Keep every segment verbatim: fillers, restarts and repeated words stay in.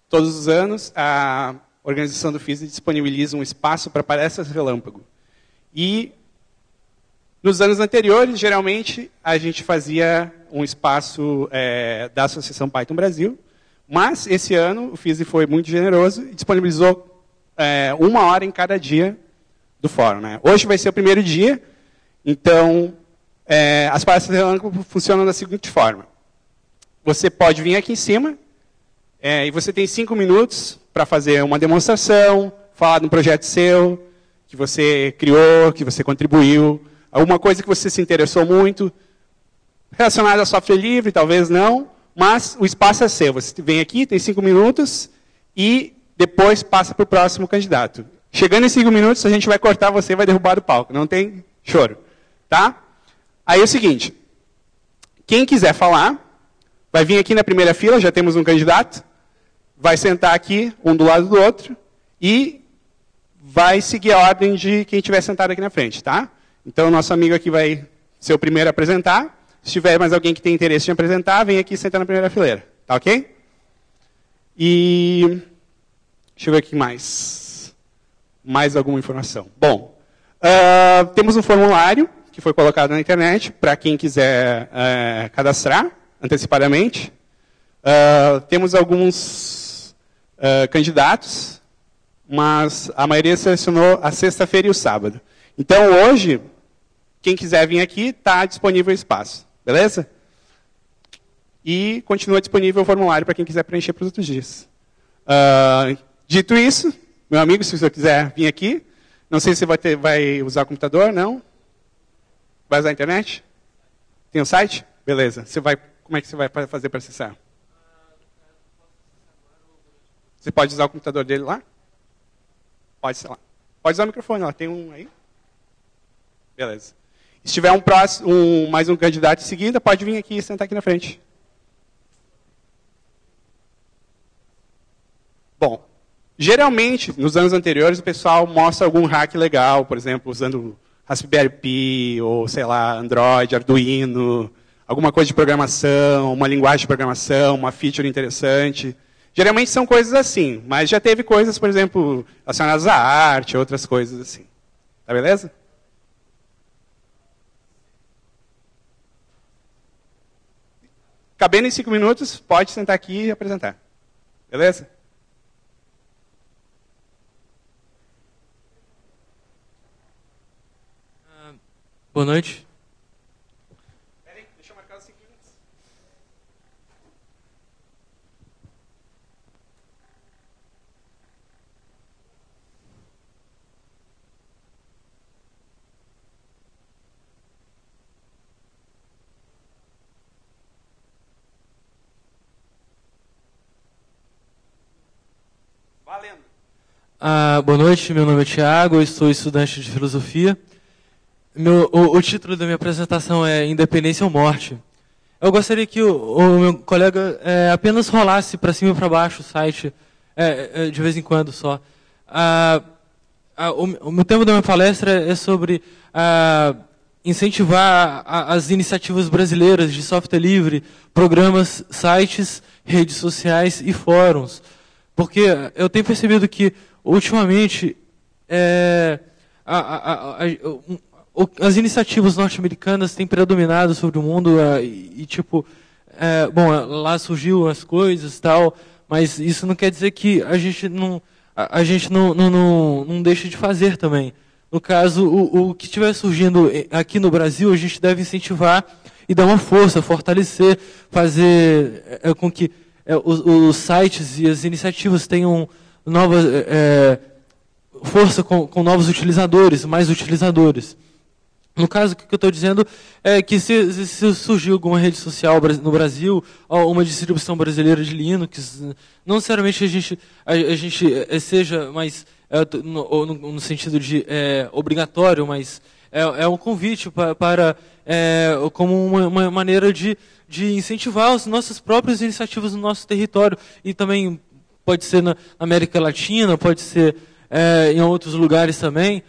todos os anos, a organização do F I S disponibiliza um espaço para palestras relâmpago. E, nos anos anteriores, geralmente, a gente fazia um espaço é, da Associação Python Brasil, mas, esse ano, o F I S foi muito generoso e disponibilizou é, uma hora em cada dia do fórum. Né? Hoje vai ser o primeiro dia, então, é, as palestras relâmpago funcionam da seguinte forma. Você pode vir aqui em cima, é, e você tem cinco minutos para fazer uma demonstração, falar de um projeto seu, que você criou, que você contribuiu, alguma coisa que você se interessou muito, relacionada a software livre, talvez não, mas o espaço é seu. Você vem aqui, tem cinco minutos, e depois passa para o próximo candidato. Chegando em cinco minutos, a gente vai cortar você e vai derrubar do palco. Não tem choro. Tá? Aí é o seguinte, quem quiser falar, vai vir aqui na primeira fila, já temos um candidato, vai sentar aqui, um do lado do outro, e vai seguir a ordem de quem estiver sentado aqui na frente, tá? Então, o nosso amigo aqui vai ser o primeiro a apresentar. Se tiver mais alguém que tem interesse em apresentar, vem aqui e senta na primeira fileira. Tá ok? E... deixa eu ver aqui mais. Mais alguma informação. Bom, uh, temos um formulário que foi colocado na internet para quem quiser uh, cadastrar antecipadamente. Uh, temos alguns uh, candidatos, mas a maioria selecionou a sexta-feira e o sábado. Então, hoje, quem quiser vir aqui, está disponível o espaço. Beleza? E continua disponível o formulário para quem quiser preencher para os outros dias. Uh, dito isso, meu amigo, se você quiser vir aqui, não sei se vai, ter, vai usar o computador, não? Vai usar a internet? Tem um site? Beleza. Você vai, como é que você vai fazer para acessar? Você pode usar o computador dele lá? Pode, sei lá. Pode usar o microfone, lá. Tem um aí? Beleza. Se tiver um próximo, um, mais um candidato em seguida, pode vir aqui e sentar aqui na frente. Bom, geralmente, nos anos anteriores, o pessoal mostra algum hack legal, por exemplo, usando Raspberry Pi, ou, sei lá, Android, Arduino, alguma coisa de programação, uma linguagem de programação, uma feature interessante. Geralmente são coisas assim, mas já teve coisas, por exemplo, relacionadas à arte, outras coisas assim. Tá beleza? Cabendo em cinco minutos, pode sentar aqui e apresentar. Beleza? Uh, boa noite. Peraí, deixa eu marcar os cinco minutos. Valendo. Ah, boa noite, meu nome é Thiago, eu sou estudante de filosofia. Meu, o, o título da minha apresentação é Independência ou Morte. Eu gostaria que o, o meu colega é, apenas rolasse para cima e para baixo o site, é, é, de vez em quando só. Ah, ah, o, o tema da minha palestra é sobre ah, incentivar a, as iniciativas brasileiras de software livre, programas, sites, redes sociais e fóruns. Porque eu tenho percebido que, ultimamente, é, a, a, a, a, as iniciativas norte-americanas têm predominado sobre o mundo é, e, e, tipo, é, bom, lá surgiu as coisas e tal, mas isso não quer dizer que a gente não, a, a gente não, não, não, não deixe de fazer também. No caso, o, o que estiver surgindo aqui no Brasil, a gente deve incentivar e dar uma força, fortalecer, fazer é, com que É, os, os sites e as iniciativas tenham nova é, força com, com novos utilizadores, mais utilizadores. No caso, o que eu estou dizendo é que se, se surgir alguma rede social no Brasil, ou uma distribuição brasileira de Linux, não necessariamente a gente, a, a gente seja mais, é, no, no, no sentido de é, obrigatório, mas é, é um convite para, para é, como uma, uma maneira de de incentivar as nossas próprias iniciativas no nosso território. E também pode ser na América Latina, pode ser é, em outros lugares também.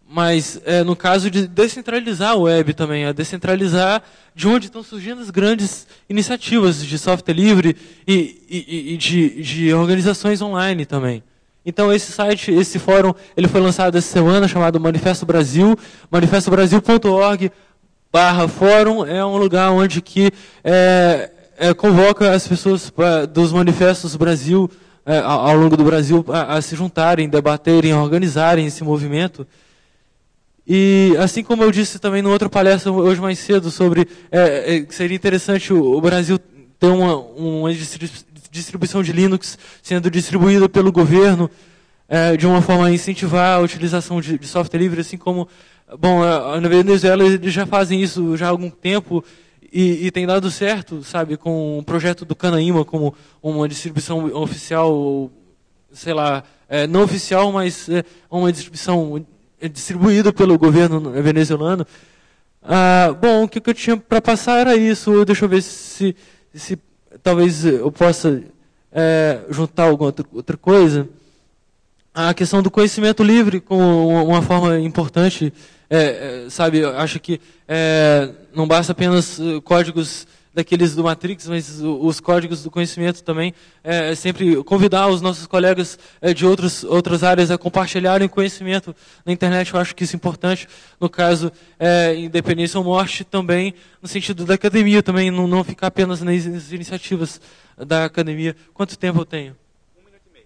mas é, no caso de descentralizar a web também, a descentralizar de onde estão surgindo as grandes iniciativas de software livre e, e, e de, de organizações online também. Então esse site, esse fórum, ele foi lançado essa semana, chamado Manifesto Brasil, manifesto brasil ponto org barra fórum, é um lugar onde que é, é, convoca as pessoas pra, dos manifestos Brasil, é, ao, ao longo do Brasil, a, a se juntarem, debaterem, organizarem esse movimento. E assim como eu disse também no outra palestra hoje mais cedo sobre é, é, que seria interessante o, o Brasil ter uma, uma distribuição de Linux sendo distribuída pelo governo é, de uma forma a incentivar a utilização de, de software livre, assim como, bom, na Venezuela eles já fazem isso já há algum tempo e, e tem dado certo, sabe, com o projeto do Canaima como uma distribuição oficial, sei lá, é, não oficial, mas é, uma distribuição distribuída pelo governo venezuelano. Ah, bom, o que eu tinha para passar era isso. Deixa eu ver se, se talvez eu possa é, juntar alguma outra, outra coisa. A questão do conhecimento livre como uma forma importante, é, é, sabe, eu acho que é, não basta apenas códigos daqueles do Matrix, mas os códigos do conhecimento também, é sempre convidar os nossos colegas é, de outros, outras áreas a compartilharem conhecimento na internet. Eu acho que isso é importante. No caso, é, independência ou morte também, no sentido da academia também, não, não ficar apenas nas iniciativas da academia. Quanto tempo eu tenho? Um minuto e meio.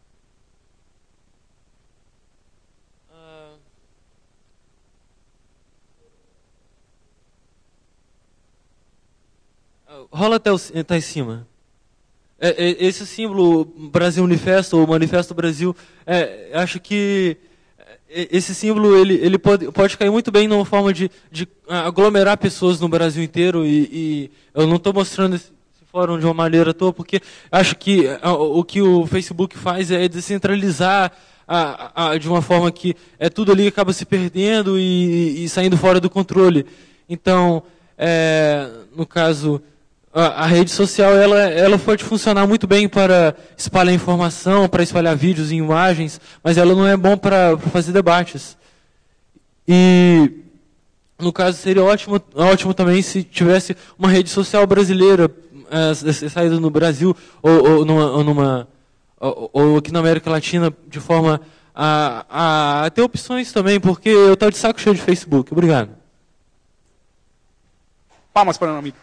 Rola até, o, até em cima. É, é, esse símbolo Brasil Manifesto, ou Manifesto Brasil, é, acho que esse símbolo ele, ele pode, pode cair muito bem numa forma de, de aglomerar pessoas no Brasil inteiro. E, e eu não estou mostrando esse, esse fórum de uma maneira à toa, porque acho que o, o que o Facebook faz é descentralizar a, a, de uma forma que é, tudo ali acaba se perdendo e, e saindo fora do controle. Então, é, no caso... A rede social ela, ela pode funcionar muito bem para espalhar informação, para espalhar vídeos e imagens, mas ela não é bom para fazer debates. E, no caso, seria ótimo, ótimo também se tivesse uma rede social brasileira é, saída no Brasil ou, ou, numa, ou, numa, ou, ou aqui na América Latina, de forma a, a ter opções também, porque eu estou de saco cheio de Facebook. Obrigado. Palmas para o amigo.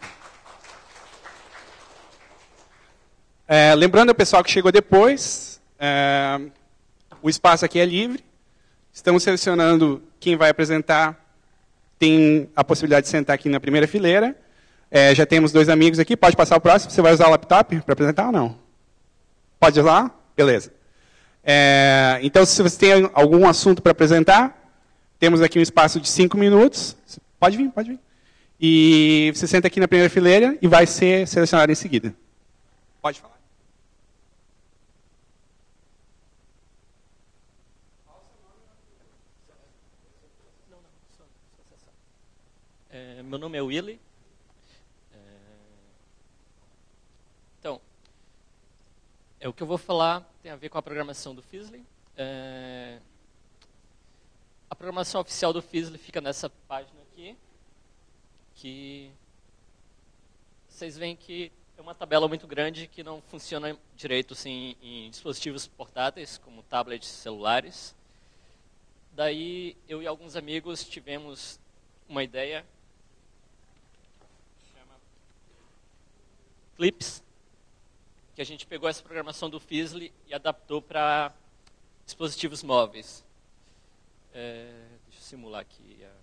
É, lembrando ao pessoal que chegou depois, é, o espaço aqui é livre. Estamos selecionando quem vai apresentar. Tem a possibilidade de sentar aqui na primeira fileira. É, já temos dois amigos aqui. Pode passar o próximo. Você vai usar o laptop para apresentar ou não? Pode usar? Beleza. É, então, se você tem algum assunto para apresentar, temos aqui um espaço de cinco minutos. Pode vir, pode vir. E você senta aqui na primeira fileira e vai ser selecionado em seguida. Pode falar. É, meu nome é Willy. É, então, é, o que eu vou falar tem a ver com a programação do Fizzly. É, a programação oficial do Fizzly fica nessa página aqui, que vocês veem que é uma tabela muito grande que não funciona direito assim, em dispositivos portáteis, como tablets celulares. Daí, eu e alguns amigos tivemos uma ideia, chama Clips, que a gente pegou essa programação do Fizzly e adaptou para dispositivos móveis. É, deixa eu simular aqui. A...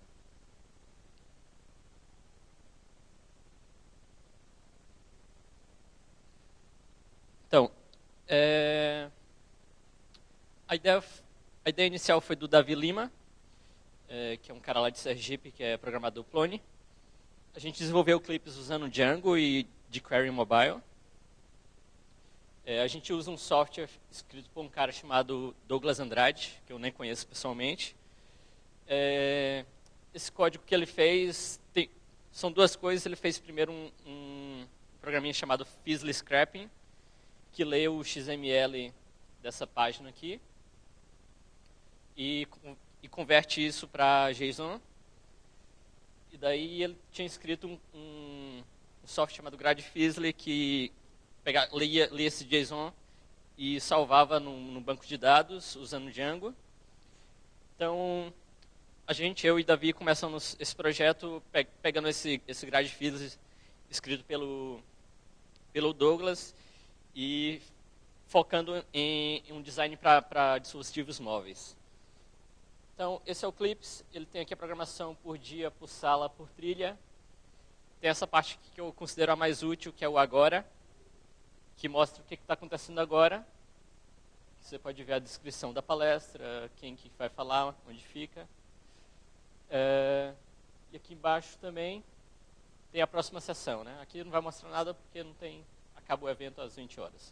Então, é, a, ideia, a ideia inicial foi do Davi Lima, é, que é um cara lá de Sergipe, que é programador Plone. A gente desenvolveu clipes usando Django e jQuery Mobile. É, a gente usa um software escrito por um cara chamado Douglas Andrade, que eu nem conheço pessoalmente. É, esse código que ele fez, tem, são duas coisas. Ele fez primeiro um, um programinha chamado Fizzly Scrapping, que lê o X M L dessa página aqui e e converte isso para JSON. E daí ele tinha escrito um, um, um software chamado GradeFizzle que pegava, lia, lia esse JSON e salvava no, no banco de dados usando Django. Então, a gente, eu e Davi, começamos esse projeto pe pegando esse, esse GradeFizzle escrito pelo, pelo Douglas e focando em, em um design para dispositivos móveis. Então, esse é o Clips. Ele tem aqui a programação por dia, por sala, por trilha. Tem essa parte que eu considero a mais útil, que é o agora, que mostra o que está acontecendo agora. Você pode ver a descrição da palestra, quem que vai falar, onde fica. É, e aqui embaixo também tem a próxima sessão, né? Aqui não vai mostrar nada porque não tem, acaba o evento às vinte horas.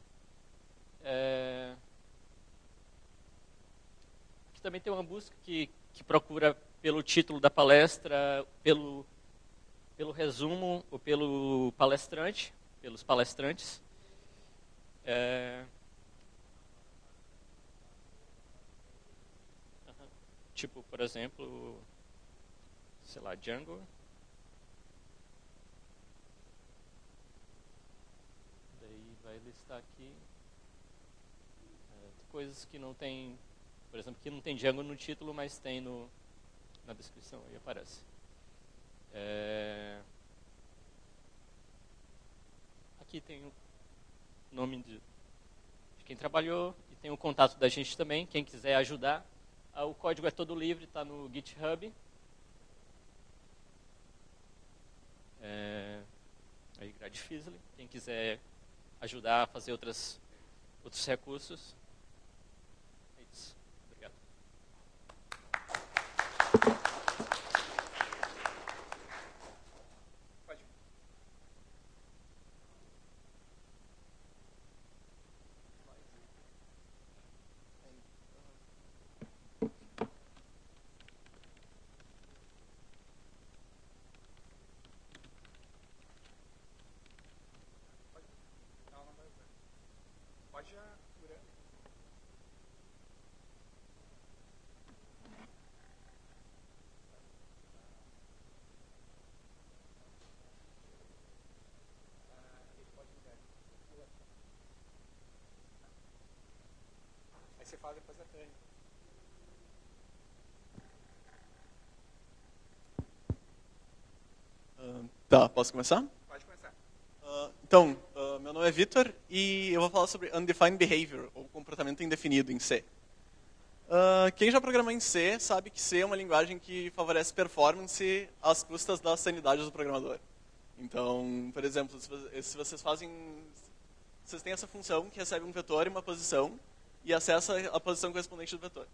É, aqui também tem uma busca que, que procura pelo título da palestra, pelo, pelo resumo ou pelo palestrante, pelos palestrantes. É, tipo, por exemplo, sei lá, Django. Daí vai listar aqui é, coisas que não tem, por exemplo, que não tem Django no título, mas tem no, na descrição, aí aparece. É, aqui tem o nome de, de quem trabalhou e tem o contato da gente também, quem quiser ajudar. O código é todo livre, está no GitHub. É, aí, GradeFizzle, quem quiser ajudar a fazer outras, outros recursos. É isso. Obrigado. Pode. Pode já curar. Aí você fala depois da Tânia. Uh, tá, posso começar? Pode começar. Uh, então, uh, meu nome é Vitor e eu vou falar sobre Undefined Behavior, ou comportamento indefinido em C. Uh, quem já programou em C sabe que C é uma linguagem que favorece performance às custas da sanidade do programador. Então, por exemplo, se vocês fazem, vocês têm essa função que recebe um vetor e uma posição e acessa a posição correspondente do vetor.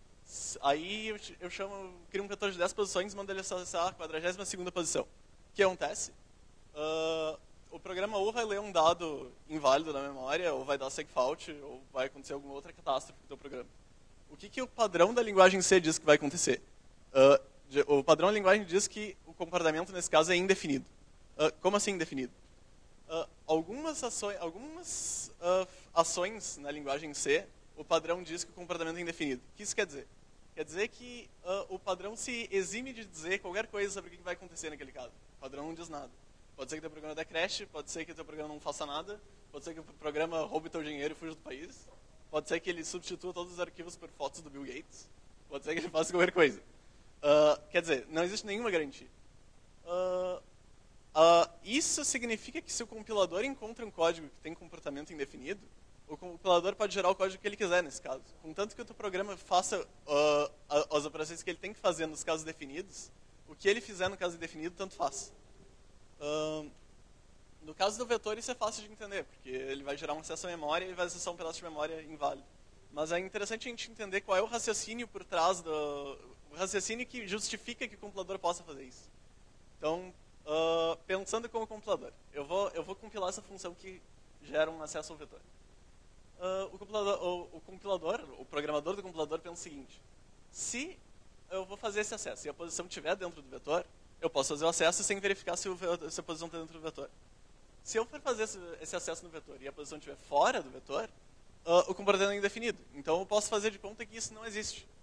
Aí eu, eu chamo, crio um vetor de dez posições e mando ele acessar a quadragésima segunda posição. O que acontece? Uh, o programa ou vai ler um dado inválido na memória, ou vai dar segfault, ou vai acontecer alguma outra catástrofe com o teu programa. O que, que o padrão da linguagem C diz que vai acontecer? Uh, de, o padrão da linguagem diz que o comportamento, nesse caso, é indefinido. Uh, como assim indefinido? Uh, algumas ações, algumas, uh, ações na linguagem C, o padrão diz que o comportamento é indefinido. O que isso quer dizer? Quer dizer que uh, o padrão se exime de dizer qualquer coisa sobre o que vai acontecer naquele caso. O padrão não diz nada. Pode ser que o teu programa dê crash, pode ser que o teu programa não faça nada, pode ser que o programa roube teu dinheiro e fuja do país, pode ser que ele substitua todos os arquivos por fotos do Bill Gates, pode ser que ele faça qualquer coisa. Uh, quer dizer, não existe nenhuma garantia. Uh, uh, isso significa que se o compilador encontra um código que tem comportamento indefinido, o compilador pode gerar o código que ele quiser nesse caso. Contanto que o teu programa faça uh, as operações que ele tem que fazer nos casos definidos, o que ele fizer no caso indefinido, tanto faz. Uh, no caso do vetor, isso é fácil de entender, porque ele vai gerar um acesso à memória e vai acessar um pedaço de memória inválido. Mas é interessante a gente entender qual é o raciocínio por trás do... o raciocínio que justifica que o compilador possa fazer isso. Então, uh, pensando como compilador, eu vou, eu vou compilar essa função que gera um acesso ao vetor. Uh, o, compilador, o, o compilador, o programador do compilador pensa o seguinte: se eu vou fazer esse acesso e a posição estiver dentro do vetor, eu posso fazer o acesso sem verificar se, o, se a posição está dentro do vetor. Se eu for fazer esse, esse acesso no vetor e a posição estiver fora do vetor, uh, o comportamento é indefinido. Então eu posso fazer de conta que isso não existe. Eu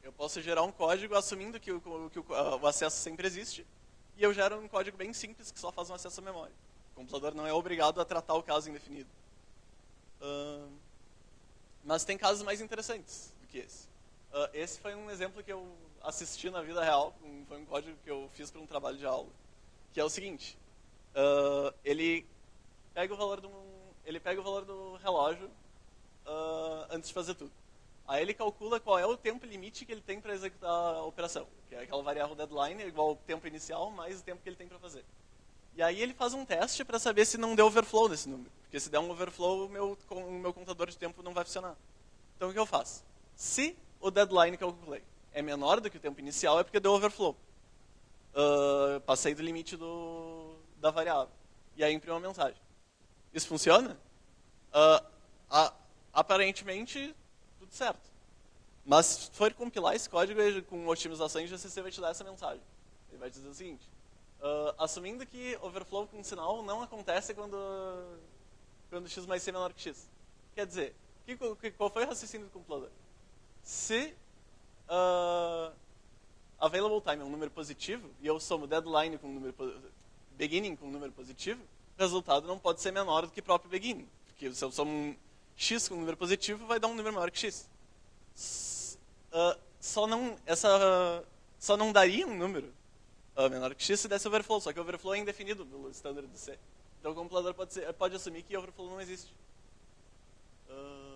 Eu posso gerar um código assumindo que o, que o, o acesso sempre existe, e eu gero um código bem simples que só faz um acesso à memória. O compilador não é obrigado a tratar o caso indefinido. Uh, mas tem casos mais interessantes do que esse. Uh, esse foi um exemplo que eu assisti na vida real, um, foi um código que eu fiz para um trabalho de aula, que é o seguinte, uh, ele pega o valor do, ele pega o valor do relógio uh, antes de fazer tudo. Aí ele calcula qual é o tempo limite que ele tem para executar a operação, que é aquela variável deadline, igual ao tempo inicial, mais o tempo que ele tem para fazer. E aí ele faz um teste para saber se não deu overflow nesse número, porque se der um overflow, o meu, o meu contador de tempo não vai funcionar. Então o que eu faço? Se o deadline que eu calculei é menor do que o tempo inicial, é porque deu overflow. Uh, passei do limite do, da variável. E aí imprimo uma mensagem. Isso funciona? Uh, a, aparentemente, tudo certo. Mas se for compilar esse código com otimização, o G C C vai te dar essa mensagem. Ele vai te dizer o seguinte, uh, assumindo que overflow com sinal não acontece quando, quando x mais c é menor que x. Quer dizer, que, qual foi o raciocínio do compilador? Se uh, available time é um número positivo, e eu somo deadline com um número beginning com um número positivo, o resultado não pode ser menor do que próprio beginning. Porque se eu somo um x com um número positivo, vai dar um número maior que x. Uh, só, não, essa, uh, só não daria um número uh, menor que x se desse overflow, só que o overflow é indefinido pelo standard do C. Então o compilador pode, ser, pode assumir que overflow não existe. Uh,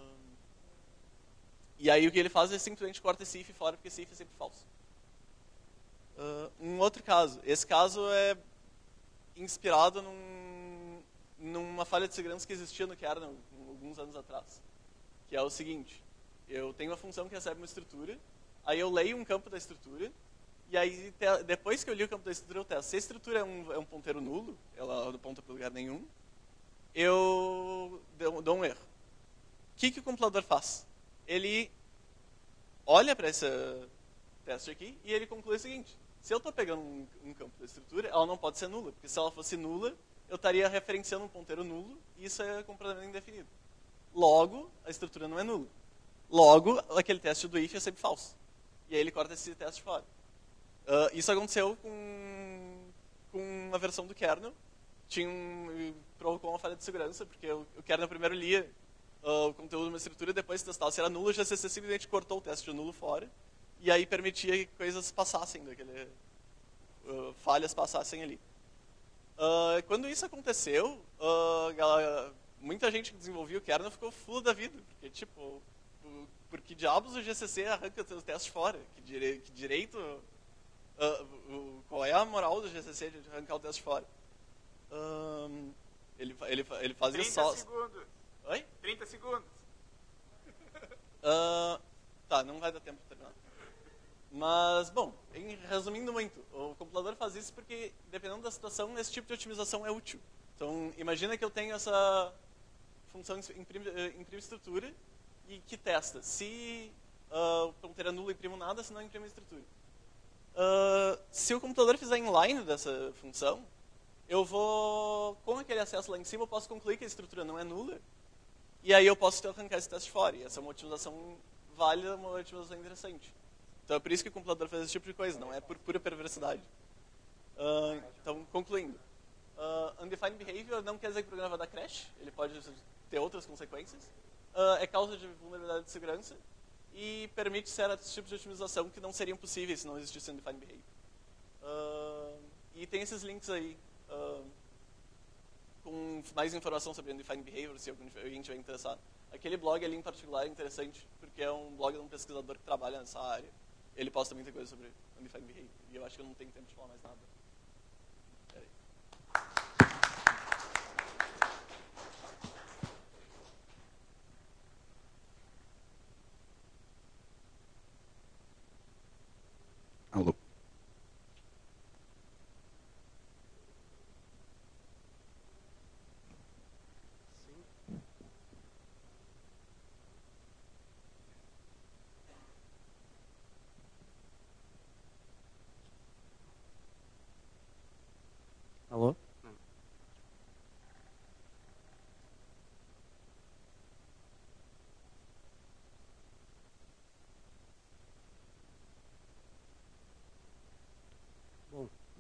E aí o que ele faz é simplesmente corta esse if fora, porque esse if é sempre falso. Uh, um outro caso. Esse caso é inspirado num, numa falha de segurança que existia no kernel alguns anos atrás. Que é o seguinte. Eu tenho uma função que recebe uma estrutura, aí eu leio um campo da estrutura, e aí te, depois que eu li o campo da estrutura, eu testo. Se a estrutura é um, é um ponteiro nulo, ela não aponta para lugar nenhum, eu dou, dou um erro. O que, que o compilador faz? Ele olha para esse teste aqui e ele conclui o seguinte. Se eu estou pegando um, um campo da estrutura, ela não pode ser nula. Porque se ela fosse nula, eu estaria referenciando um ponteiro nulo e isso é completamente indefinido. Logo, a estrutura não é nula. Logo, aquele teste do if é sempre falso. E aí ele corta esse teste fora. Uh, isso aconteceu com, com a versão do kernel. Tinha um, provocou uma falha de segurança, porque o, o kernel primeiro lia Uh, o conteúdo de uma estrutura e depois testava se era nulo, o G C C simplesmente cortou o teste de nulo fora e aí permitia que coisas passassem daquele, uh, falhas passassem ali. Uh, quando isso aconteceu, uh, galera, muita gente que desenvolvia o kernel ficou full da vida, porque tipo, uh, por que diabos o G C C arranca o teste fora? Que, dire, que direito, uh, uh, qual é a moral do G C C de arrancar o teste fora? Uh, ele, ele, ele fazia trinta só... segundos. Oi? trinta segundos. Uh, tá, não vai dar tempo para terminar. Mas, bom, em, resumindo muito, o compilador faz isso porque, dependendo da situação, esse tipo de otimização é útil. Então, imagina que eu tenho essa função imprime, imprime estrutura e que testa. Se uh, o ponteiro é nulo, imprimo nada, se não imprime estrutura. Uh, se o computador fizer inline dessa função, eu vou, com aquele acesso lá em cima, eu posso concluir que a estrutura não é nula. E aí eu posso arrancar esse teste fora. E essa é uma otimização válida, uma otimização interessante. Então é por isso que o compilador faz esse tipo de coisa, não é por pura perversidade. Uh, então, concluindo. Uh, undefined behavior não quer dizer que o programa vai dar crash. Ele pode ter outras consequências. Uh, é causa de vulnerabilidade de segurança. E permite certos tipos de otimização que não seriam possíveis se não existisse undefined behavior. Uh, e tem esses links aí. Uh, com mais informação sobre Undefined Behavior, se alguém estiver interessado. Aquele blog ali em particular é interessante, porque é um blog de um pesquisador que trabalha nessa área. Ele posta muita coisa sobre Undefined Behavior, e eu acho que eu não tenho tempo de falar mais nada. Peraí. Alô?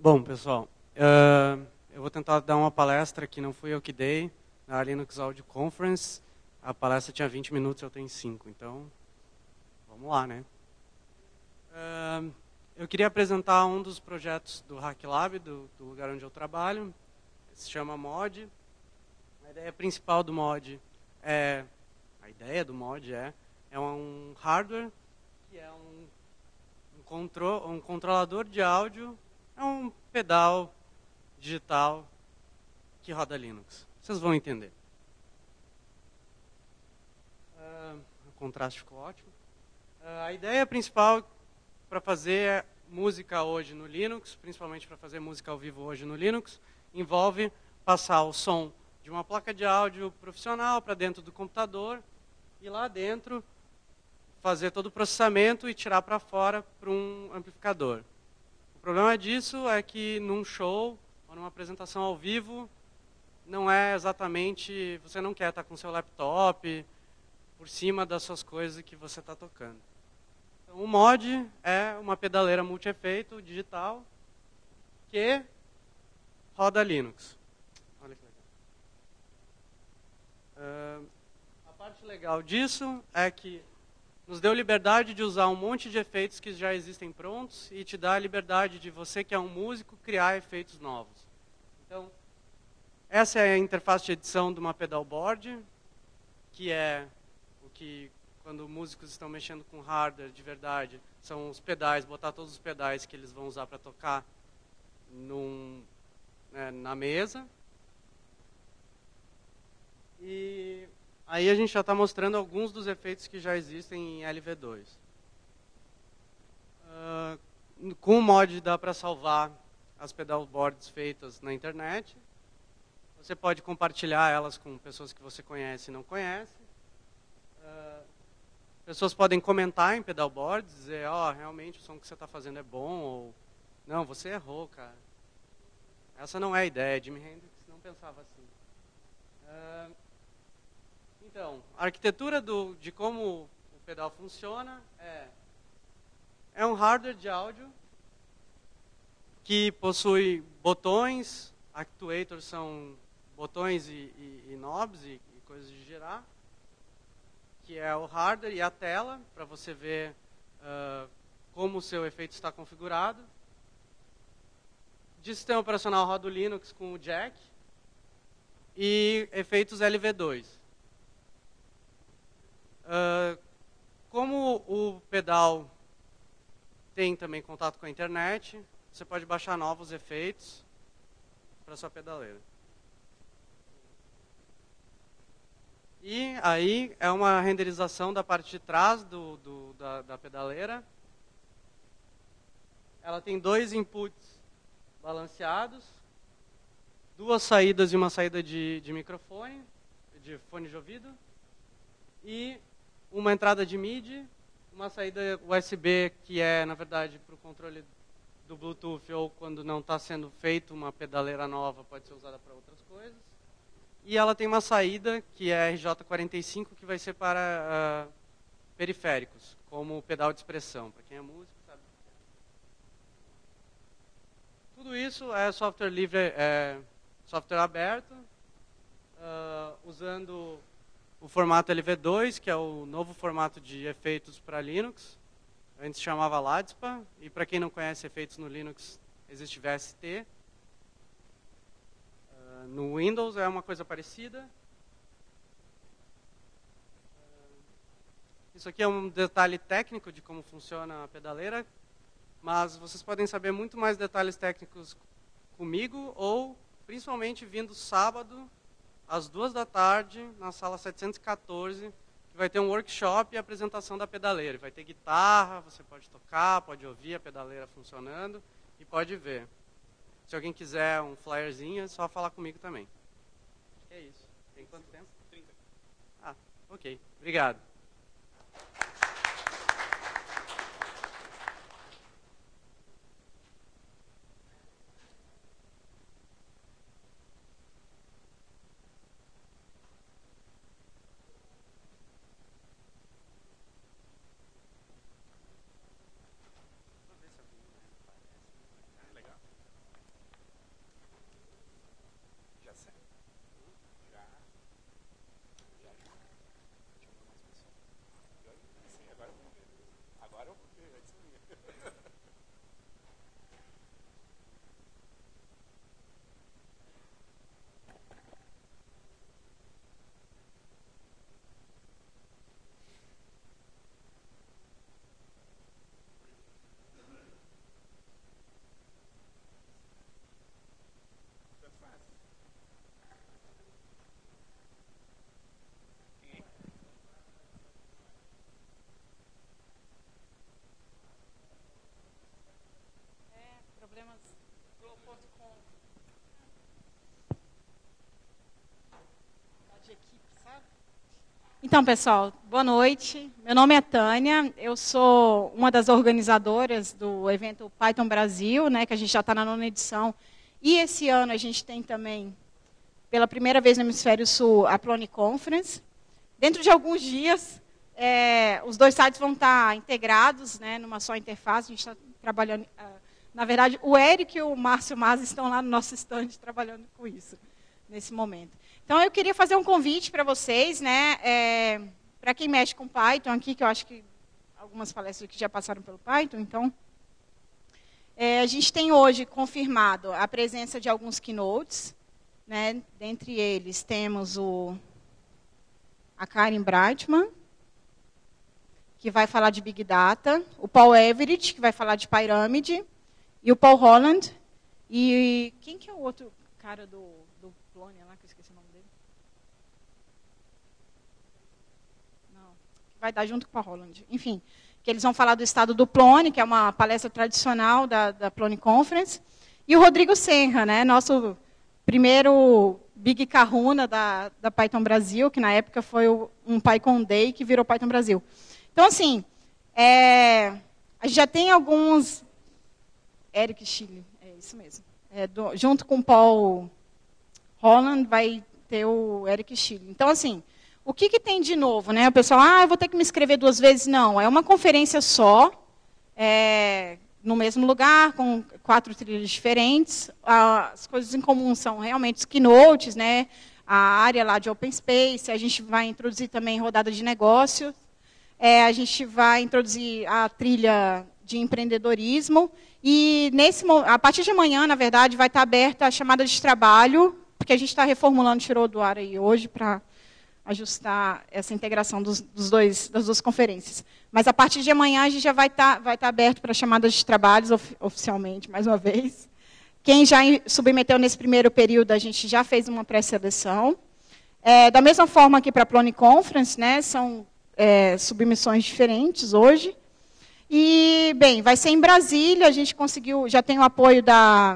Bom, pessoal, uh, eu vou tentar dar uma palestra que não fui eu que dei, na Linux Audio Conference. A palestra tinha vinte minutos, eu tenho cinco, então vamos lá, né? Uh, eu queria apresentar um dos projetos do HackLab, do, do lugar onde eu trabalho. Se chama Mod. A ideia principal do Mod é... A ideia do Mod é, é um hardware que é um, um, contro, um controlador de áudio. É um pedal digital que roda Linux. Vocês vão entender. Uh, o contraste ficou ótimo. Uh, a ideia principal para fazer música hoje no Linux, principalmente para fazer música ao vivo hoje no Linux, envolve passar o som de uma placa de áudio profissional para dentro do computador e lá dentro fazer todo o processamento e tirar para fora para um amplificador. O problema disso é que num show ou numa apresentação ao vivo não é exatamente, você não quer estar com seu laptop por cima das suas coisas que você está tocando. Então, o Mod é uma pedaleira multi-efeito digital que roda Linux. Olha que legal. Uh, a parte legal disso é que nos deu liberdade de usar um monte de efeitos que já existem prontos e te dá a liberdade de você, que é um músico, criar efeitos novos. Então, essa é a interface de edição de uma pedalboard, que é o que, quando músicos estão mexendo com hardware de verdade, são os pedais, botar todos os pedais que eles vão usar para tocar num, né, na mesa. E aí a gente já está mostrando alguns dos efeitos que já existem em L V dois. Uh, com o mod dá para salvar as pedalboards feitas na internet. Você pode compartilhar elas com pessoas que você conhece e não conhece. Uh, pessoas podem comentar em pedalboards, dizer, ó, oh, realmente o som que você está fazendo é bom, ou não, você errou, cara. Essa não é a ideia, Jimi Hendrix não pensava assim. Uh, Então, a arquitetura do, de como o pedal funciona é, é um hardware de áudio que possui botões, actuators são botões e, e, e knobs e, e coisas de girar, que é o hardware e a tela, para você ver uh, como o seu efeito está configurado. De sistema operacional roda o Linux com o jack e efeitos L V dois. Uh, como o pedal tem também contato com a internet, você pode baixar novos efeitos para sua pedaleira. E aí é uma renderização da parte de trás do, do, da, da pedaleira. Ela tem dois inputs balanceados, duas saídas e uma saída de, de microfone, de fone de ouvido, e uma entrada de MIDI, uma saída U S B, que é, na verdade, para o controle do Bluetooth, ou quando não está sendo feita uma pedaleira nova, pode ser usada para outras coisas. E ela tem uma saída, que é R J quarenta e cinco, que vai ser para uh, periféricos, como o pedal de expressão. Para quem é músico, sabe. Tudo isso é software livre, é software aberto, uh, usando o formato L V dois, que é o novo formato de efeitos para Linux. Antes chamava LADSPA, e para quem não conhece efeitos no Linux, existe V S T. Uh, no Windows é uma coisa parecida. Uh, isso aqui é um detalhe técnico de como funciona a pedaleira, mas vocês podem saber muito mais detalhes técnicos comigo, ou principalmente vindo sábado, às duas da tarde, na sala setecentos e quatorze, que vai ter um workshop e apresentação da pedaleira. Vai ter guitarra, você pode tocar, pode ouvir a pedaleira funcionando e pode ver. Se alguém quiser um flyerzinho, é só falar comigo também. É isso. Tem quanto tempo? trinta. Ah, ok. Obrigado. Então, pessoal, boa noite. Meu nome é Tânia, eu sou uma das organizadoras do evento Python Brasil, né, que a gente já está na nona edição. E esse ano a gente tem também, pela primeira vez no Hemisfério Sul, a Plone Conference. Dentro de alguns dias, é, os dois sites vão estar integrados, né, numa só interface. A gente está trabalhando... Uh, na verdade, o Eric e o Márcio Mas estão lá no nosso stand trabalhando com isso, nesse momento. Então, eu queria fazer um convite para vocês, né, é, para quem mexe com Python aqui, que eu acho que algumas palestras aqui já passaram pelo Python. Então, é, a gente tem hoje confirmado a presença de alguns keynotes, né, dentre eles temos o, a Karen Brightman, que vai falar de Big Data, o Paul Everett, que vai falar de Pyramid, e o Paul Holland, e quem que é o outro cara do, do Plone lá, que eu esqueci o nome dele? Não, vai dar junto com o Paul Holland. Enfim, que eles vão falar do estado do Plone, que é uma palestra tradicional da, da Plone Conference, e o Rodrigo Senra, né, nosso primeiro Big Kahuna da, da Python Brasil, que na época foi o, um PyCon Day que virou Python Brasil. Então, assim, é, a gente já tem alguns... Eric Schille, é isso mesmo. É, do, junto com o Paul Holland vai ter o Eric Schille. Então, assim, o que, que tem de novo? Né? O pessoal, ah, eu vou ter que me inscrever duas vezes. Não, é uma conferência só, é, no mesmo lugar, com quatro trilhas diferentes. As coisas em comum são realmente os keynotes, né? A área lá de Open Space, a gente vai introduzir também rodada de negócios, é, a gente vai introduzir a trilha de empreendedorismo, e nesse, a partir de amanhã, na verdade, vai estar aberta a chamada de trabalho, porque a gente está reformulando, tirou do ar aí hoje para ajustar essa integração dos, dos dois, das duas conferências. Mas a partir de amanhã a gente já vai estar, vai estar aberto para chamadas de trabalhos of, oficialmente, mais uma vez. Quem já submeteu nesse primeiro período, a gente já fez uma pré-seleção. É, da mesma forma que para a Plone Conference, né, são é, submissões diferentes hoje. E, bem, vai ser em Brasília, a gente conseguiu, já tem o apoio da,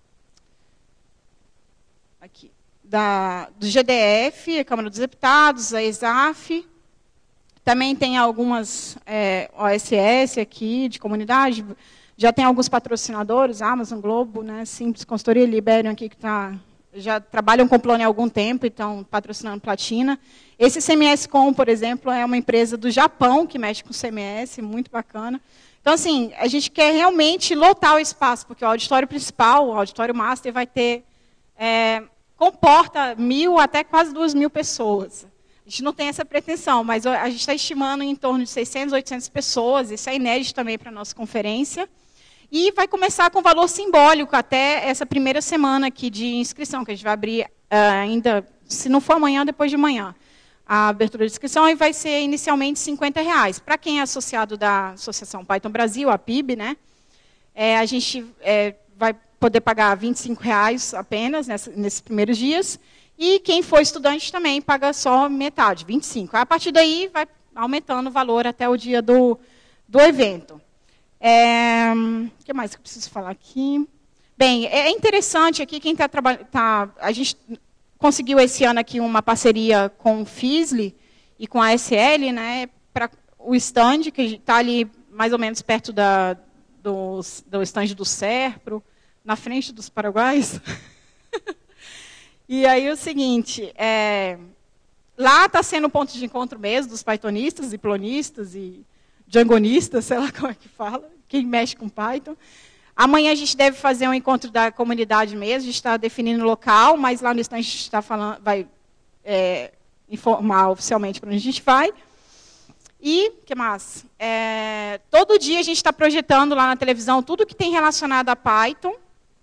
aqui, da, do G D F, a Câmara dos Deputados, a ESAF, também tem algumas é, O S S aqui, de comunidade, já tem alguns patrocinadores, Amazon, Globo, né, Simples, Consultoria, Liberium aqui, que tá, já trabalham com Plone há algum tempo e estão patrocinando Platina. Esse C M S Com, por exemplo, é uma empresa do Japão que mexe com C M S, muito bacana. Então, assim, a gente quer realmente lotar o espaço, porque o auditório principal, o auditório master, vai ter, é, comporta mil até quase duas mil pessoas. A gente não tem essa pretensão, mas a gente está estimando em torno de seiscentas, oitocentas pessoas, isso é inédito também para a nossa conferência. E vai começar com valor simbólico até essa primeira semana aqui de inscrição, que a gente vai abrir uh, ainda, se não for amanhã, depois de amanhã, a abertura de inscrição, e vai ser inicialmente cinquenta reais. Para quem é associado da Associação Python Brasil, a P I B, né, é, a gente é, vai poder pagar vinte e cinco reais apenas nessa, nesses primeiros dias, e quem for estudante também paga só metade, vinte e cinco. A partir daí, vai aumentando o valor até o dia do, do evento. É, o que mais que eu preciso falar aqui? Bem, é interessante aqui, quem está trabalhando... Tá, a gente conseguiu esse ano aqui uma parceria com o Fizzly e com a S L, né, para o stand, que está ali mais ou menos perto da, do, do stand do Serpro, na frente dos Paraguaios. E aí o seguinte, é, lá está sendo o ponto de encontro mesmo dos pythonistas e plonistas e djangonistas, sei lá como é que fala, quem mexe com Python. Amanhã a gente deve fazer um encontro da comunidade mesmo, a gente está definindo o local, mas lá no stand a gente está falando, vai é, informar oficialmente para onde a gente vai. E, o que mais? É, todo dia a gente está projetando lá na televisão tudo que tem relacionado a Python.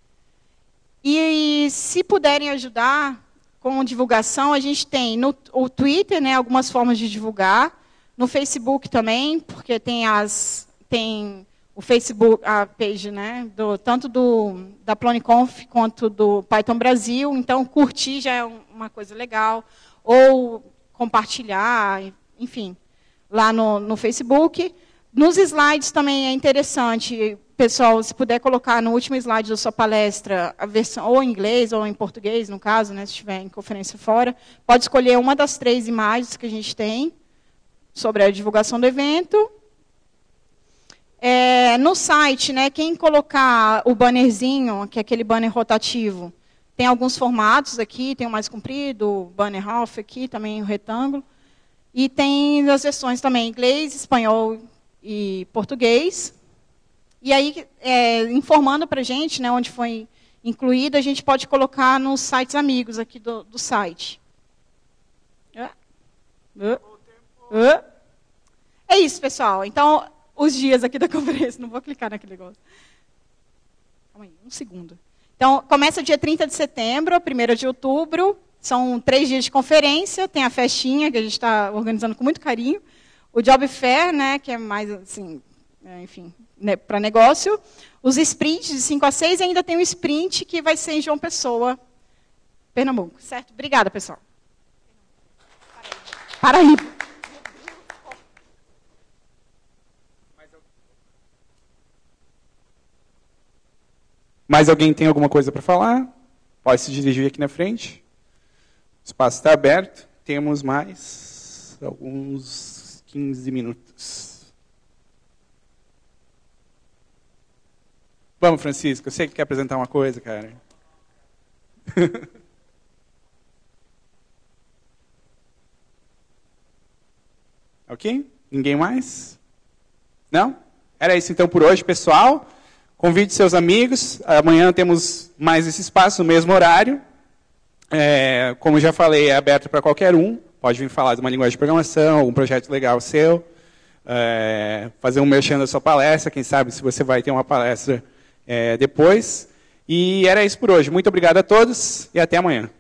E, se puderem ajudar com divulgação, a gente tem no o Twitter, né, algumas formas de divulgar. No Facebook também, porque tem, as, tem o Facebook, a page, né, do, tanto do, da PloniConf quanto do Python Brasil. Então, curtir já é uma coisa legal. Ou compartilhar, enfim, lá no, no Facebook. Nos slides também é interessante, pessoal, se puder colocar no último slide da sua palestra, a versão ou em inglês ou em português, no caso, né, se estiver em conferência fora, pode escolher uma das três imagens que a gente tem sobre a divulgação do evento. É, no site, né, quem colocar o bannerzinho, que é aquele banner rotativo, tem alguns formatos aqui, tem o mais comprido, o banner half aqui, também o retângulo. E tem as versões também, inglês, espanhol e português. E aí, é, informando para a gente, né, onde foi incluído, a gente pode colocar nos sites amigos aqui do, do site. É isso, pessoal. Então, os dias aqui da conferência, não vou clicar naquele negócio. Calma aí, um segundo. Então, começa dia trinta de setembro, primeiro de outubro. São três dias de conferência, tem a festinha, que a gente está organizando com muito carinho. O Job Fair, né, que é mais, assim, é, enfim, né, para negócio. Os sprints de cinco a seis, e ainda tem um sprint que vai ser em João Pessoa, Pernambuco. Certo? Obrigada, pessoal. Paraíba. Mais alguém tem alguma coisa para falar? Pode se dirigir aqui na frente. O espaço está aberto. Temos mais alguns quinze minutos. Vamos, Francisco. Eu sei que quer apresentar uma coisa, cara. Ok? Ninguém mais? Não? Era isso então por hoje, pessoal. Convide seus amigos. Amanhã temos mais esse espaço no mesmo horário. É, como já falei, é aberto para qualquer um. Pode vir falar de uma linguagem de programação, algum projeto legal seu. É, fazer um merchan da sua palestra. Quem sabe se você vai ter uma palestra é, depois. E era isso por hoje. Muito obrigado a todos e até amanhã.